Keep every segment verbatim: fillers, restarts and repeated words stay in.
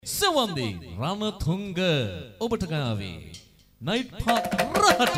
Sewandi Ranathunga ඔබට ගාවේ Night Park රහට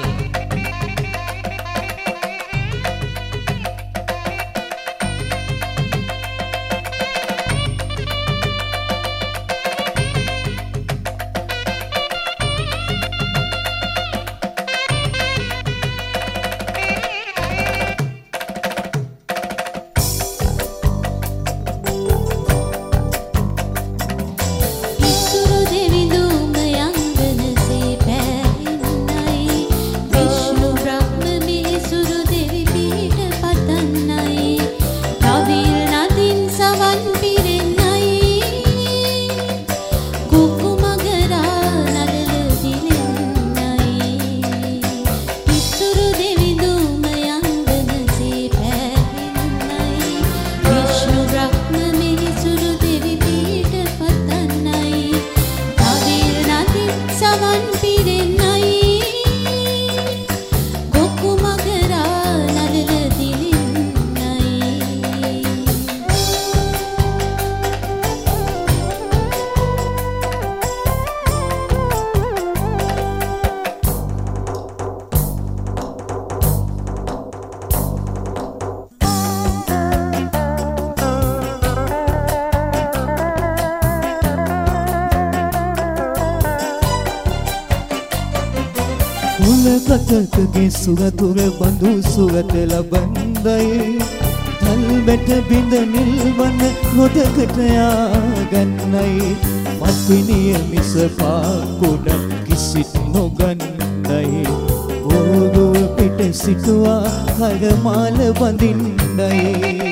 කටකගේ සුරතුර බඳු සුරත ලබන්දයි තල්බැට බිඳ නිල්වන නොදකට යාගන්නයි මත්විනිය මිස පාකුඩ කිසිත් නොගන්නයි ඕරුව පිට සිටුවා කරමාල බඳින්නයි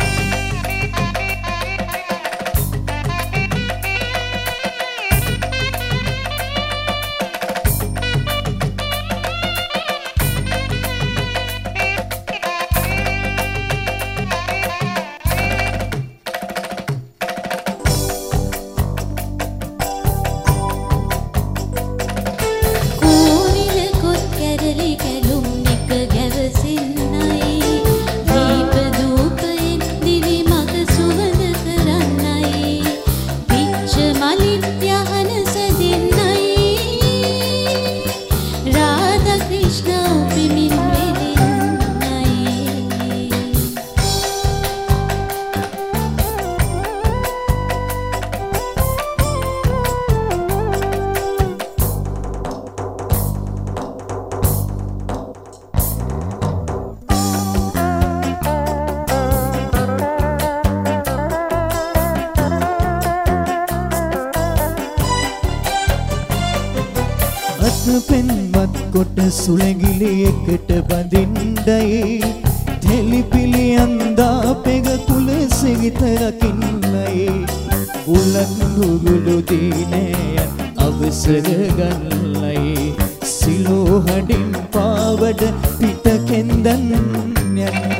පෙන්වත් කොට සුලැගිලි එකට බඳින්නයි තෙලිපිලි අන්දා පෙග කුල සිගිත රකින්නයි උලන් නුගුළු දීනයන් අවසර ගන්නයි සිලෝ හඩින් පාවඩ පිට කෙන්දන් යන්න